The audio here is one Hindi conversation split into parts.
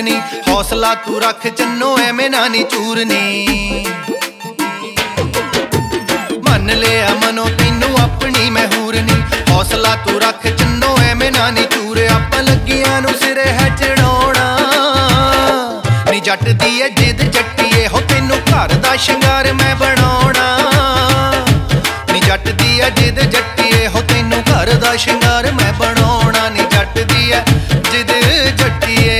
चूरनी। हौसला तू रख चन्नो एवें ना नी चूरनी। मन लिया मनो तैनू अपनी मैं हूरनी। हौसला तू रख चन्नो एवें ना नी चूर। आपां लगियां नू सिरे है चढ़ाउणा नी जट दी है जिद जट्टीए हो तैनू घर दा शिंगार मैं बनाउणा नी जट दी है जिद जट्टीए हो तैनू घर दा शिंगार मैं बनाउणा नी जट दी है जिद जट्टीए।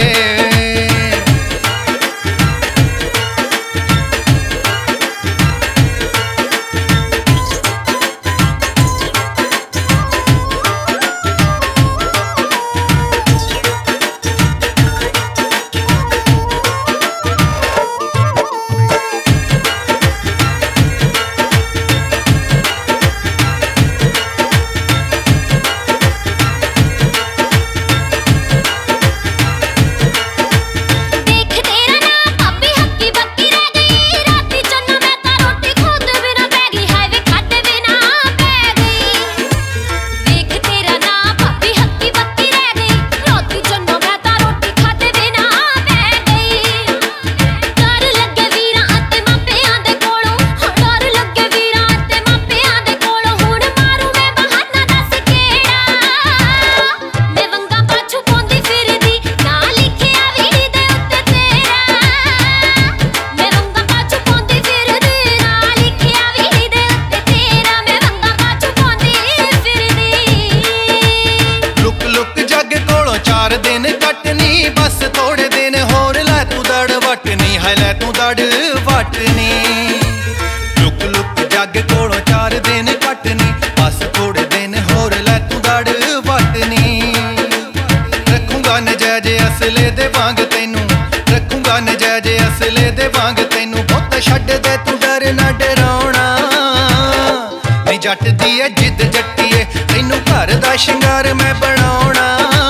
बस थोड़े दिन होर लै तू दड़ वटनी है लै तू दड़ वटनी। लुक लुक जग कोलों 4 दिन कटनी बस थोड़े दिन होर लै तू दड़ वटनी। रखूंगा नजायज असले दे वांग तैनू रखूंगा नजायज असले दे वांग तैनू पुत्त छड्ड दे तू डर ना डराउणा नी जट दी है जिद जट्टीए तैनू घर दा शिंगार मैं बनाउणा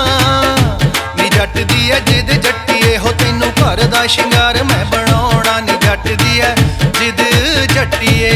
जट दी है जिद जट्टीए हो तैनू घर दा शिंगार मैं बनाउणा नी जट दी है जिद जट्टीए।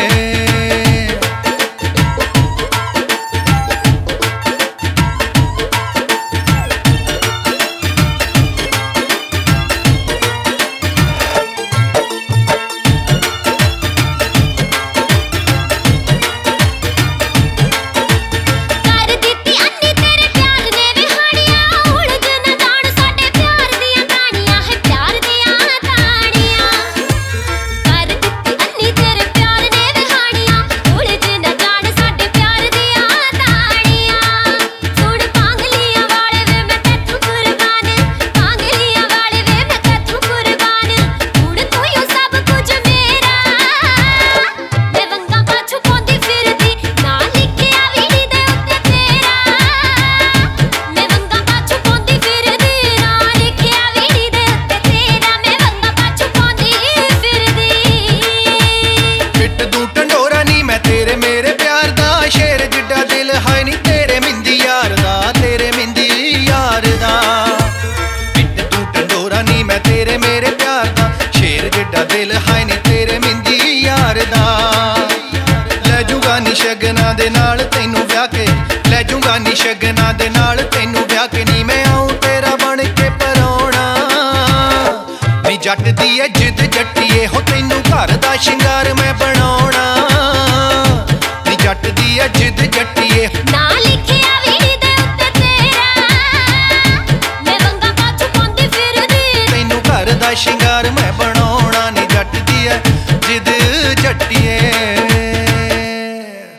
दिल है नी तेरे मिंदी यार दा लै जूगा नी शगना दे नाल तैनू ब्याह के लै जूगा नी शगना दे नाल तैनू ब्याह के नी मैं आऊं तेरा बन के परौणा नी जट दी है जिद जट्टीए हो तैनू घर दा शिंगार मैं बनाउणा नी जट दी है जिद जट्टीए ना लिखिया वीड़ी दे उत्ते तेरा मैं वंगा पाछू पांदी फिरदी तैनू घर दा शिंगार मैं